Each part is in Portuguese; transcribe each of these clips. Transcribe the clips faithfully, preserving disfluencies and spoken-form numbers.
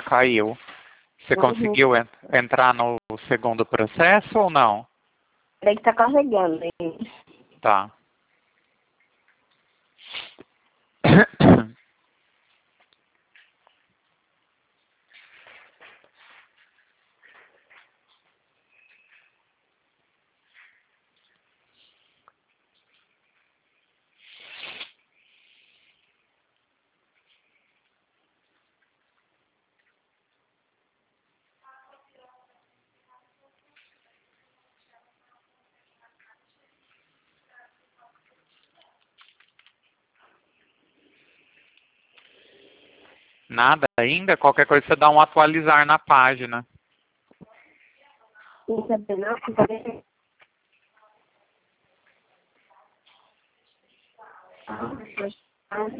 caiu. Você Uhum. conseguiu en entrar no segundo processo ou não? Peraí que tá carregando, hein? Tá. Nada ainda? Qualquer coisa você dá um atualizar na página. Não sabe não? Não sabe? Ah,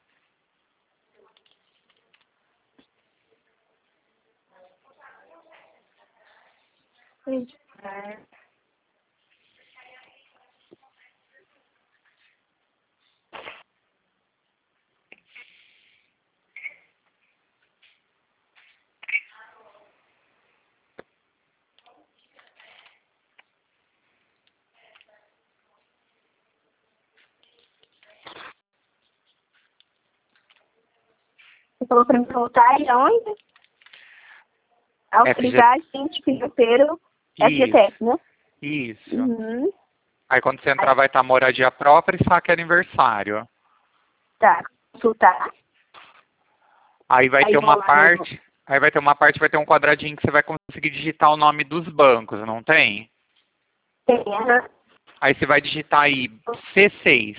Você falou pra mim voltar e aonde? Autorizar agente financeiro F G T S, né? Isso. Uhum. Aí quando você entrar vai estar moradia própria e saque aniversário. Tá, consultar. Aí vai Aí ter vou uma lá, parte, aí vai ter uma parte, vai ter um quadradinho que você vai conseguir digitar o nome dos bancos, não tem? Tem, aham. Aí você vai digitar aí C seis.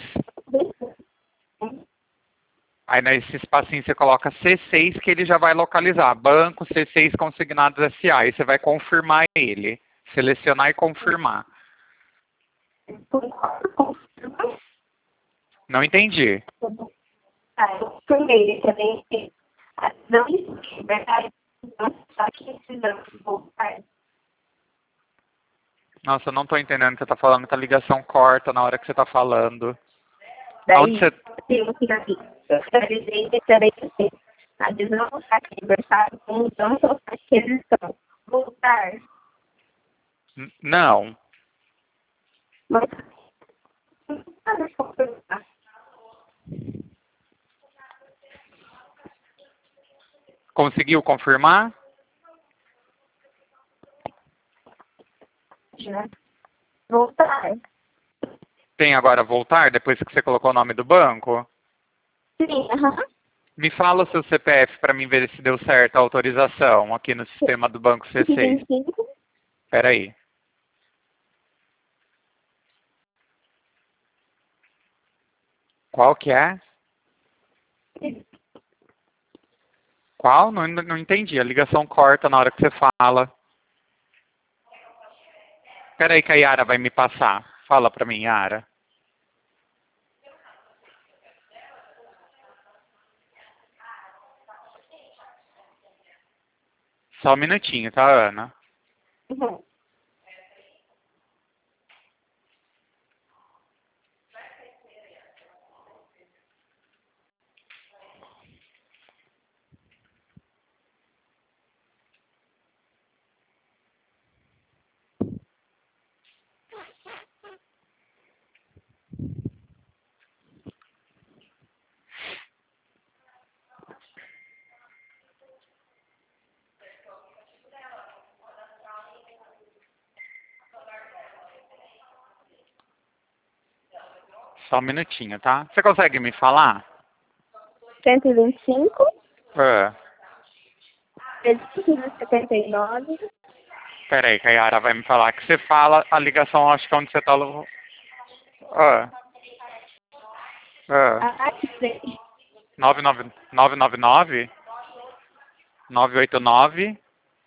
Aí nesse espacinho você coloca C seis que ele já vai localizar. Banco C seis Consignados S A. Aí você vai confirmar ele. Selecionar e confirmar. Não entendi. Ah, eu confirmei também. Não existe, verdade. Só que precisamos voltar. Nossa, eu não estou entendendo o que você está falando, que a ligação corta na hora que você está falando. Daí, Onde você... temos que aqui. Eu finalizei e também você. Adesão ao saque aniversário com mudança ao saque redução. Voltar. N- Não. Mas, para confirmar. Conseguiu confirmar? Né? Voltar. Tem agora voltar, depois que você colocou o nome do banco? Sim, aham. Me fala o seu C P F para mim ver se deu certo a autorização aqui no sistema do banco C seis. vinte e cinco. Espera aí. Qual que é? Qual? Não, não entendi. A ligação corta na hora que você fala. Espera aí que a Yara vai me passar. Fala para mim, Yara. Só um minutinho, tá, Ana? Uhum. Só um minutinho, tá? Você consegue me falar? cento e vinte e cinco. É. trezentos e setenta e nove. Espera aí que a Yara vai me falar. Que você fala, a ligação acho que é onde você tá... É. É. Ah, sei. nove nove nove nove nove nove oito nove.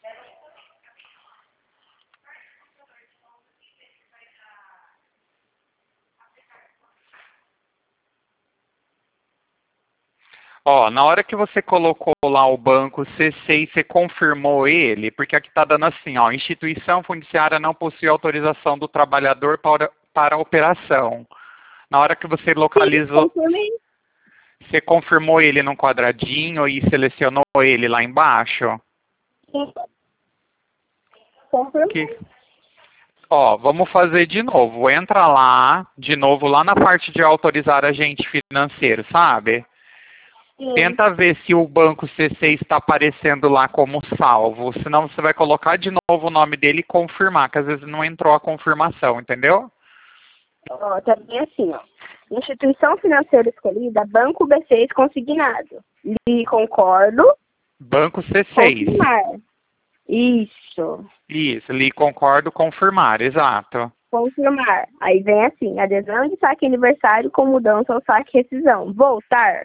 Ó, na hora que você colocou lá o banco C seis, você confirmou ele, porque aqui está dando assim, ó, instituição fundiciária não possui autorização do trabalhador para, para a operação. Na hora que você localizou... Sim, confirmei. Você confirmou ele no quadradinho e selecionou ele lá embaixo? Sim. Confirmou. Que... Ó, vamos fazer de novo. Entra lá, de novo, lá na parte de autorizar agente financeiro, sabe? Sim. Tenta ver se o banco C seis está aparecendo lá como salvo. Senão você vai colocar de novo o nome dele e confirmar, que às vezes não entrou a confirmação, entendeu? Ó, tá bem assim, ó. Instituição financeira escolhida, Banco B seis consignado. Li concordo. Banco C seis. Confirmar. Isso. Isso, li concordo, confirmar, exato. Confirmar. Aí vem assim, adesão de saque aniversário com mudança ou saque rescisão. Voltar.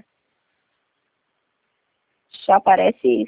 Já aparece isso.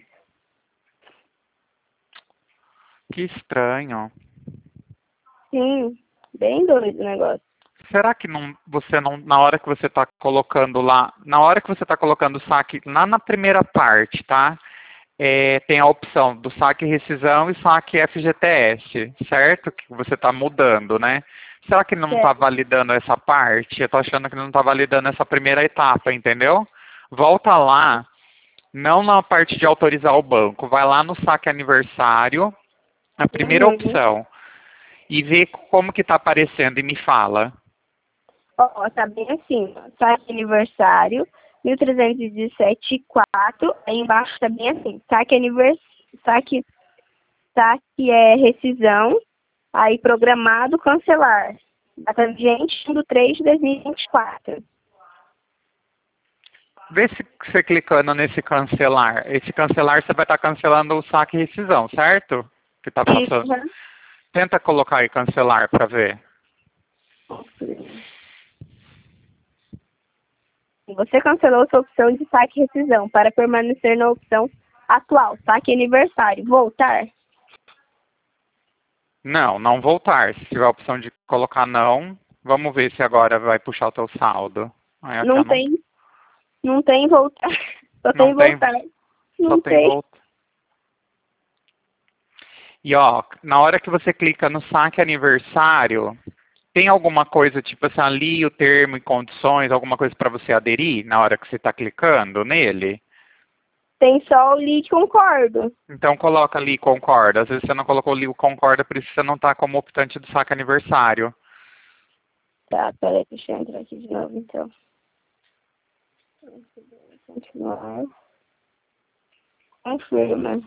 Que estranho. Sim, bem doido o negócio. Será que não, você não, na hora que você está colocando lá, na hora que você está colocando o saque, lá na primeira parte, tá? É, tem a opção do saque rescisão e saque F G T S, certo? Que você está mudando, né? Será que não está validando essa parte? Eu estou achando que não está validando essa primeira etapa, entendeu? Volta lá, não na parte de autorizar o banco, vai lá no saque aniversário, a primeira Uhum. opção, e vê como que está aparecendo e me fala. Ó, tá bem assim, ó. Saque aniversário, mil trezentos e dezessete vírgula quatro. Aí embaixo tá bem assim, saque aniversário, saque, saque é rescisão, aí programado, cancelar. Data vigente do três de dois mil e vinte e quatro. Vê se você clicando nesse cancelar. Esse cancelar você vai estar cancelando o saque e rescisão, certo? Que tá passando. Isso, uhum. Tenta colocar aí cancelar para ver. Você cancelou sua opção de saque e rescisão para permanecer na opção atual, saque aniversário. Voltar? Não, não voltar. Se tiver a opção de colocar não, vamos ver se agora vai puxar o teu saldo. Aí, aqui, Não ó, tem, não tem voltar. Só não tem tem, voltar. só Não tem tem. voltar. E ó, na hora que você clica no saque aniversário, tem alguma coisa, tipo assim, ali o termo e condições, alguma coisa para você aderir na hora que você está clicando nele? Tem só o lead concordo. Então coloca ali concorda. Às vezes você não colocou ali o concorda, por isso você não está como optante do saque aniversário. Tá, peraí, deixa eu entrar aqui de novo, então. Continuar. Confirma.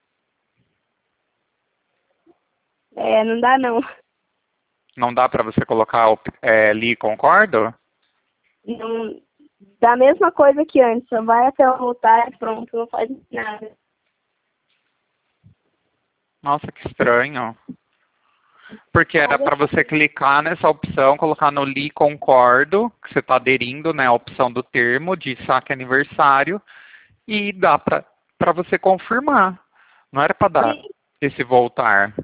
É, não dá não. Não dá para você colocar é, ali concordo? Não. Da mesma coisa que antes, só vai até eu voltar e pronto, não faz nada. Nossa, que estranho. Porque era para você clicar nessa opção, colocar no li concordo, que você está aderindo, né, a opção do termo de saque aniversário, e dá para para você confirmar. Não era para dar esse voltar.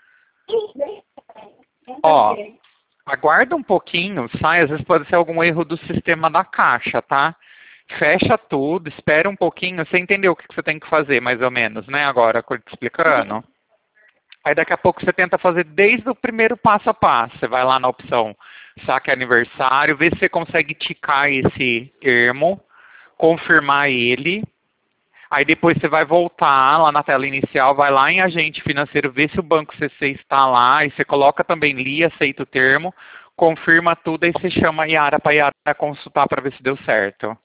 Ó, aguarda um pouquinho, sai, às vezes pode ser algum erro do sistema da caixa, tá? Fecha tudo, espera um pouquinho, você entendeu o que você tem que fazer, mais ou menos, né, agora, que eu te explicando? Aí daqui a pouco você tenta fazer desde o primeiro passo a passo. Você vai lá na opção saque aniversário, vê se você consegue ticar esse termo, confirmar ele. Aí depois você vai voltar lá na tela inicial, vai lá em agente financeiro, vê se o banco C C está lá, e você coloca também li, aceita o termo, confirma tudo, aí você chama a Yara para a Yara consultar para ver se deu certo.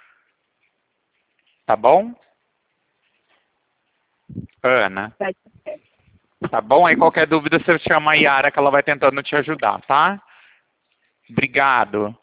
Tá bom? Ana. Tá bom? Aí qualquer dúvida você chama a Yara que ela vai tentando te ajudar, tá? Obrigado.